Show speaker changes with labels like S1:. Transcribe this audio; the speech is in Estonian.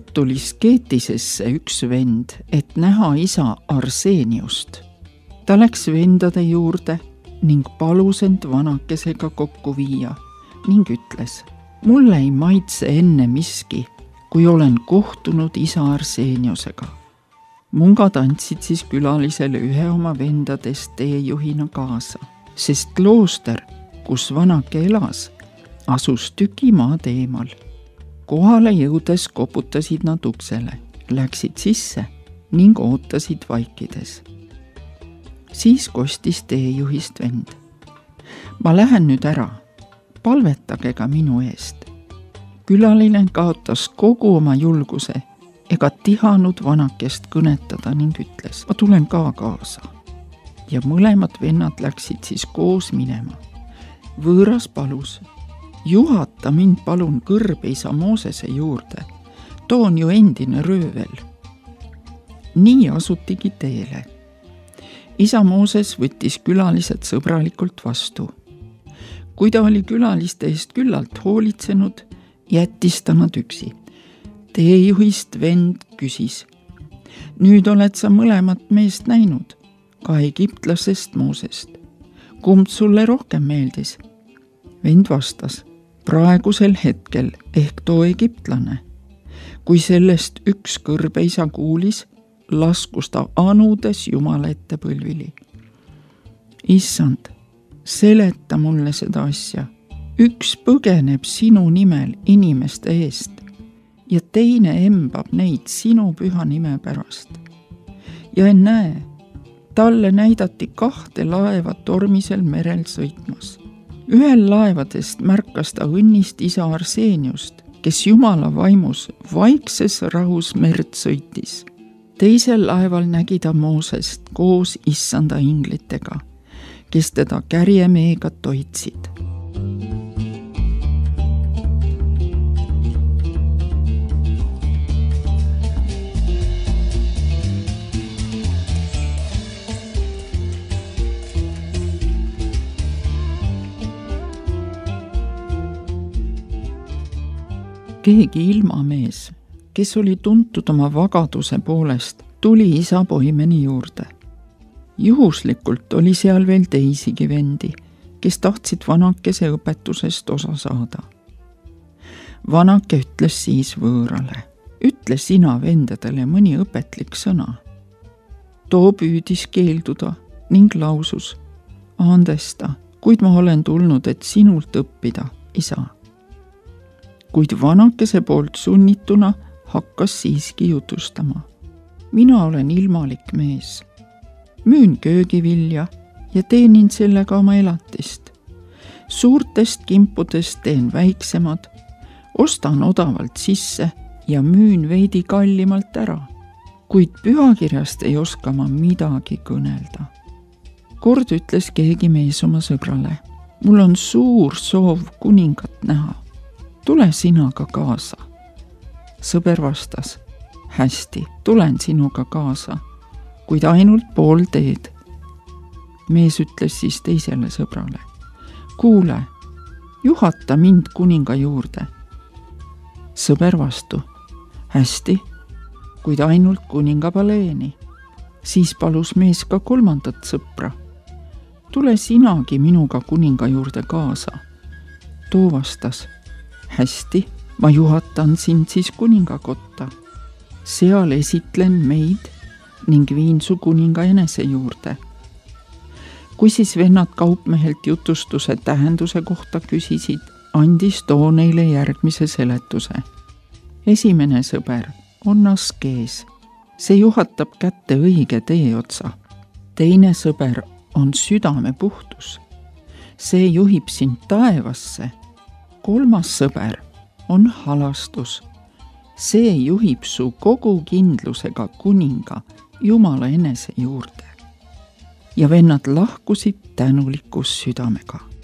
S1: tuli Skeetisesse üks vend, et näha isa Arseeniust. Ta läks vendade juurde ning palus end vanakesega kokku viia ning ütles: mulle ei maitse enne miski, kui olen kohtunud isa Arseeniusega. Mungad andsid siis külalisele ühe oma vendadest teejuhina kaasa, sest klooster, kus vanake elas, asus tüki maad eemal. Kohale jõudes koputasid nad uksele, läksid sisse ning ootasid vaikides. Siis kostis teejuhist vend: ma lähen nüüd ära, palvetage ka minu eest. Külaline kaotas kogu oma julguse ega tihanud vanakest kõnetada ning ütles: ma tulen ka kaasa. Ja mõlemad vennad läksid siis koos minema. Võõras palus: juhata mind palun kõrbeisa Moosese juurde, too on ju endine röövel. Nii asutigi teele. Isa Mooses võttis külalised sõbralikult vastu. Kui ta oli külaliste eest küllalt hoolitsenud, jättis ta nad üksi. Teejuhist vend küsis: nüüd oled sa mõlemat meest näinud, ka egiptlasest Moosest. Kumb sulle rohkem meeldis? Vend vastas: praegusel hetkel ehk too egiptlane. Kui sellest üks kõrbeisa kuulis, laskus ta anudes Jumala ette põlvili. Issand, seleta mulle seda asja. Üks põgeneb sinu nimel inimeste eest ja teine embab neid sinu püha nime pärast. Ja ennäe, talle näidati 2 laeva tormisel merel sõitmas. Ühel laevadest märkas ta õnnist isa Arseeniust, kes Jumala vaimus vaikses rahus merd sõitis. Teisel laeval nägi ta Moosest koos issanda inglitega, kes teda kärjemeega toitsid. Keegi ilmamees, kes oli tuntud oma vagaduse poolest, tuli isa Poimeni juurde. Juhuslikult oli seal veel teisigi vendi, kes tahtsid vanakese õpetusest osa saada. Vanake ütles siis võõrale: ütle sina vendadele mõni õpetlik sõna. Too püüdis keelduda ning lausus: andesta, kuid ma olen tulnud, et sinult õppida, isa. Kuid vanakese poolt sunnituna hakkas siiski jutustama: mina olen ilmalik mees. Müün köögivilja ja teenin sellega oma elatist. Suurtest kimpudest teen väiksemad, ostan odavalt sisse ja müün veidi kallimalt ära. Kuid pühakirjast ei oska ma midagi kõnelda. Kord ütles keegi mees oma sõbrale: mul on suur soov kuningat näha. Tule sina ka kaasa. Sõber vastas: hästi, tulen sinuga kaasa, kuid ainult pool teed. Mees ütles siis teisele sõbrale: kuule, juhata mind kuninga juurde. Sõber vastu: hästi, kuid ainult kuninga paleeni. Siis palus mees ka kolmandat sõpra: tule sinagi minuga kuninga juurde kaasa. Too vastas: hästi, ma juhatan sind siis kuningakotta. Seal esitlen meid ning viin su kuninga enese juurde. Kui siis vennad kaupmehelt jutustuse tähenduse kohta küsisid, andis too neile järgmise seletuse. Esimene sõber on askees. See juhatab kätte õige tee otsa. Teine sõber on südame puhtus. See juhib sind taevasse. Kolmas sõber on halastus. See juhib su kogu kindlusega kuninga Jumala enese juurde. Ja vennad lahkusid tänulikus südamega.